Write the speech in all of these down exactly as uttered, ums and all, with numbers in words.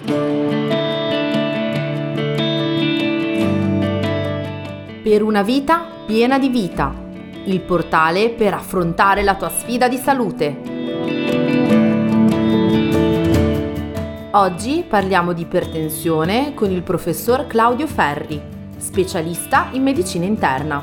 Per una vita piena di vita, il portale per affrontare la tua sfida di salute. Oggi parliamo di ipertensione con il professor Claudio Ferri, specialista in medicina interna.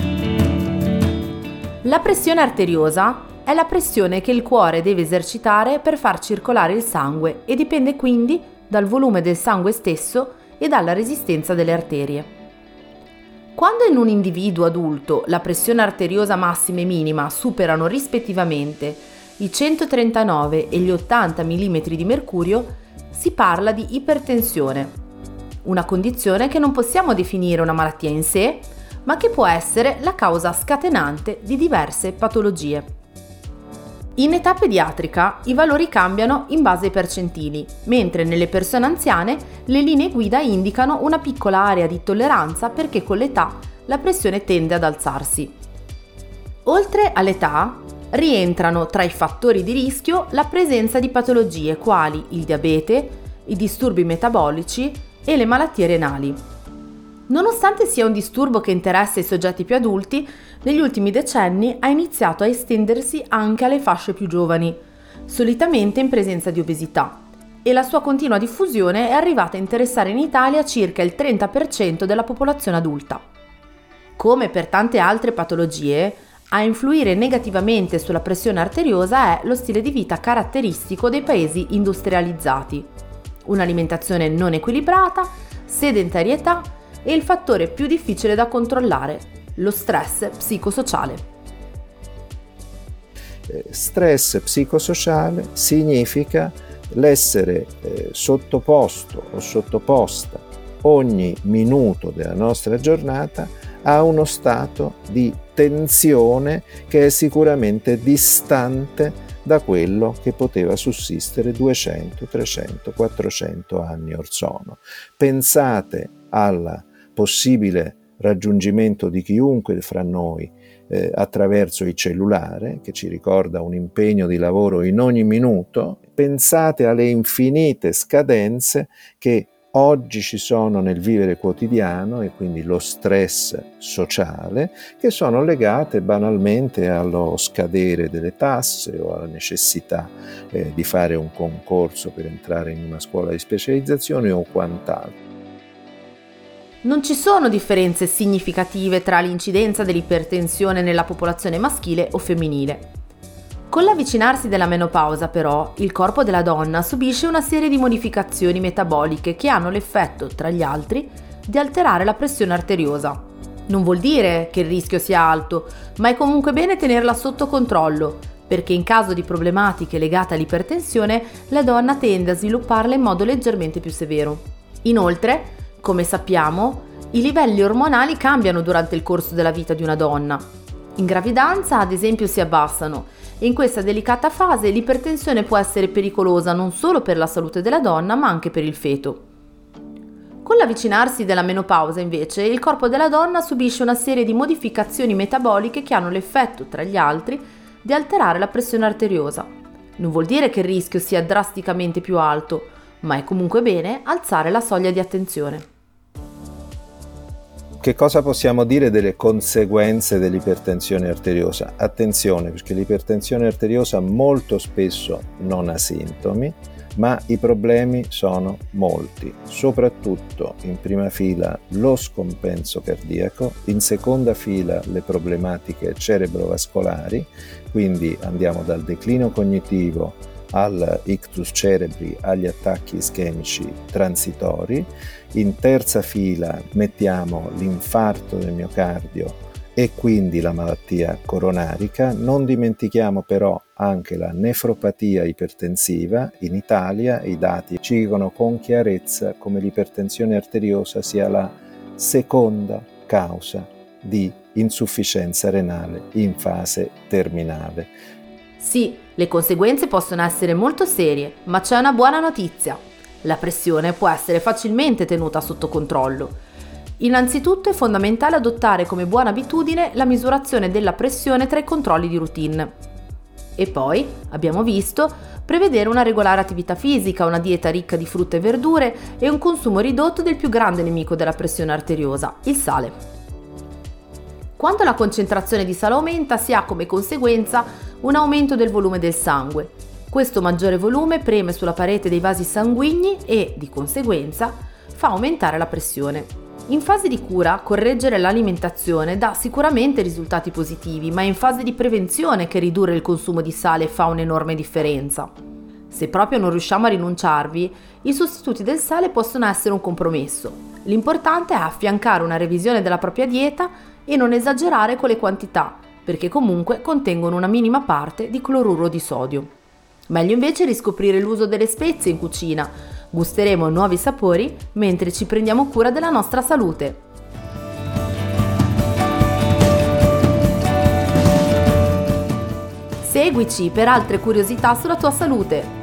La pressione arteriosa è la pressione che il cuore deve esercitare per far circolare il sangue e dipende quindi dal volume del sangue stesso e dalla resistenza delle arterie. Quando in un individuo adulto la pressione arteriosa massima e minima superano rispettivamente i centotrentanove e gli ottanta millimetri di mercurio, si parla di ipertensione, una condizione che non possiamo definire una malattia in sé, ma che può essere la causa scatenante di diverse patologie. In età pediatrica i valori cambiano in base ai percentili, mentre nelle persone anziane le linee guida indicano una piccola area di tolleranza perché con l'età la pressione tende ad alzarsi. Oltre all'età, rientrano tra i fattori di rischio la presenza di patologie quali il diabete, i disturbi metabolici e le malattie renali. Nonostante sia un disturbo che interessa i soggetti più adulti, negli ultimi decenni ha iniziato a estendersi anche alle fasce più giovani, solitamente in presenza di obesità, e la sua continua diffusione è arrivata a interessare in Italia circa il trenta per cento della popolazione adulta. Come per tante altre patologie, a influire negativamente sulla pressione arteriosa è lo stile di vita caratteristico dei paesi industrializzati, un'alimentazione non equilibrata, sedentarietà e il fattore più difficile da controllare, lo stress psicosociale. Stress psicosociale significa l'essere eh, sottoposto o sottoposta ogni minuto della nostra giornata a uno stato di tensione che è sicuramente distante da quello che poteva sussistere duecento, trecento, quattrocento anni or sono. Pensate al possibile raggiungimento di chiunque fra noi eh, attraverso il cellulare, che ci ricorda un impegno di lavoro in ogni minuto. Pensate alle infinite scadenze che oggi ci sono nel vivere quotidiano e quindi lo stress sociale, che sono legate banalmente allo scadere delle tasse o alla necessità eh, di fare un concorso per entrare in una scuola di specializzazione o quant'altro. Non ci sono differenze significative tra l'incidenza dell'ipertensione nella popolazione maschile o femminile. Con l'avvicinarsi della menopausa, però, il corpo della donna subisce una serie di modificazioni metaboliche che hanno l'effetto, tra gli altri, di alterare la pressione arteriosa. Non vuol dire che il rischio sia alto, ma è comunque bene tenerla sotto controllo, perché in caso di problematiche legate all'ipertensione, la donna tende a svilupparla in modo leggermente più severo. Inoltre, come sappiamo, i livelli ormonali cambiano durante il corso della vita di una donna. In gravidanza, ad esempio, si abbassano e in questa delicata fase l'ipertensione può essere pericolosa non solo per la salute della donna, ma anche per il feto. Con l'avvicinarsi della menopausa, invece, il corpo della donna subisce una serie di modificazioni metaboliche che hanno l'effetto, tra gli altri, di alterare la pressione arteriosa. Non vuol dire che il rischio sia drasticamente più alto, ma è comunque bene alzare la soglia di attenzione. Che cosa possiamo dire delle conseguenze dell'ipertensione arteriosa? Attenzione, perché l'ipertensione arteriosa molto spesso non ha sintomi, ma i problemi sono molti, soprattutto in prima fila lo scompenso cardiaco, in seconda fila le problematiche cerebrovascolari, quindi andiamo dal declino cognitivo al ictus cerebri, agli attacchi ischemici transitori. In terza fila mettiamo l'infarto del miocardio e quindi la malattia coronarica. Non dimentichiamo però anche la nefropatia ipertensiva. In Italia i dati ci dicono con chiarezza come l'ipertensione arteriosa sia la seconda causa di insufficienza renale in fase terminale. Sì, le conseguenze possono essere molto serie, ma c'è una buona notizia. La pressione può essere facilmente tenuta sotto controllo. Innanzitutto è fondamentale adottare come buona abitudine la misurazione della pressione tra i controlli di routine. E poi, abbiamo visto, prevedere una regolare attività fisica, una dieta ricca di frutta e verdure e un consumo ridotto del più grande nemico della pressione arteriosa, il sale. Quando la concentrazione di sale aumenta, si ha come conseguenza un aumento del volume del sangue. Questo maggiore volume preme sulla parete dei vasi sanguigni e, di conseguenza, fa aumentare la pressione. In fase di cura, correggere l'alimentazione dà sicuramente risultati positivi, ma è in fase di prevenzione che ridurre il consumo di sale fa un'enorme differenza. Se proprio non riusciamo a rinunciarvi, i sostituti del sale possono essere un compromesso. L'importante è affiancare una revisione della propria dieta e non esagerare con le quantità, perché comunque contengono una minima parte di cloruro di sodio. Meglio invece riscoprire l'uso delle spezie in cucina. Gusteremo nuovi sapori mentre ci prendiamo cura della nostra salute. Seguici per altre curiosità sulla tua salute.